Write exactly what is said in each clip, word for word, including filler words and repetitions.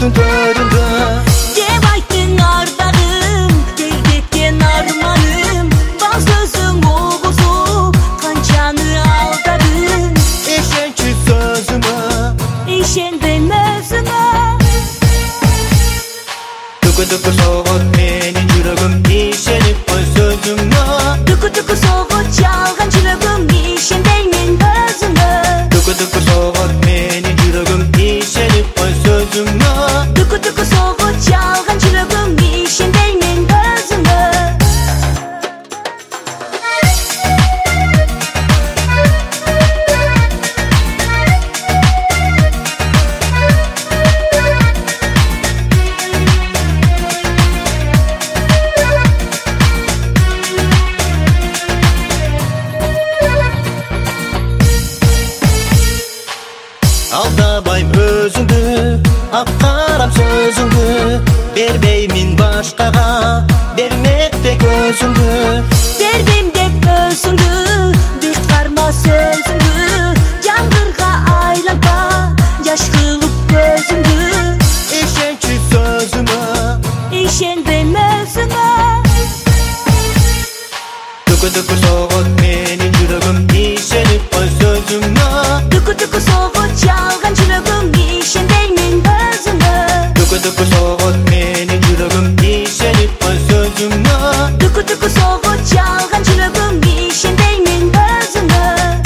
көзің төрінде. Деп айттың ардағым, келбеткен арманым, бал сөзің оғызу, қаншаны алдадың. Ишенші сөзіме, Ишенбейм өзіңе. Дүкі-дүкі соғыт менің жүрегім, ишеніп қой сөзіңе. Дүкі-дүкі соғыт жалған жүрегім, ишенбеймін өзіңе. Дүкі-дүкі соғыт менің жүрегім, ишеніп қой сөзіңе. Дүкі-дүкі соғыт жалған жүрегім, ишенбеймін өзіңе. Алдабайм өзіңді, ақ-қарам сөзіңді, бербеймін башқаға, бермек тек өзіңді. Бербейм деп өзіңді, бек қарма сөзіңді, жаңғырға айланба, жаш қылып көзіңді. Ишенші сөзіме, Ишенбейм өзіңе. дүкі-дүкі соғыт менің жүрегім, ишеніп қой сөзіме. Дүкі-дүкі соғыт жалған жүрегім, ишенбеймін өзіңе. Дүкі-дүкі соғыт менің жүрегім, ишеніп қой сөзіме. Дүкі-дүкі соғыт жалған жүрегім, ишенбеймін өзіңе.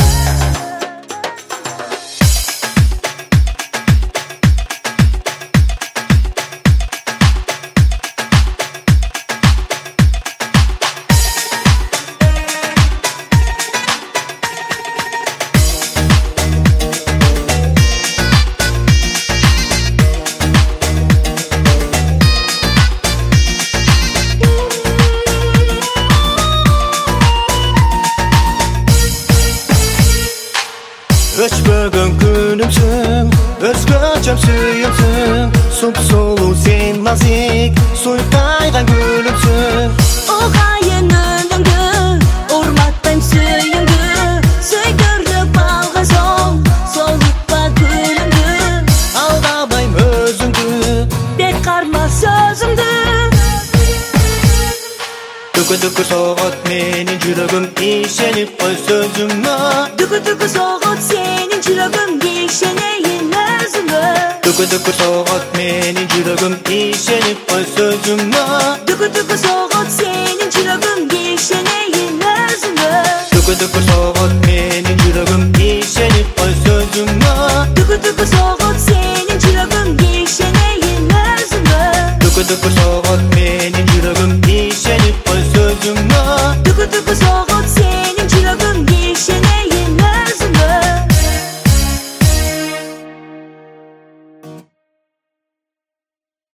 Өшпөгөн күнімсің, өзгөчөм сүйімсің, сұп-сұлу сен назик, сұйқайған гүлімсің. Оғайын үніңді, ұрматтайм сүйіңді, сүйдіріп алған соң, солықпа гүліңді. Алдабайм өзіңді, Бек қарма сөзіңді. дүкі-дүкі соғыт менің жүрегім, ишеніп қой сөзіме. Дүкі-дүкі соғыт сенің жүрегім, ишенейін өзіңе. Дүкі-дүкі соғыт менің жүрегім, ишеніп қой сөзіме. Дүкі-дүкі соғыт сенің жүрегім, ишенейін өзіңе. Дүкі-дүкі соғыт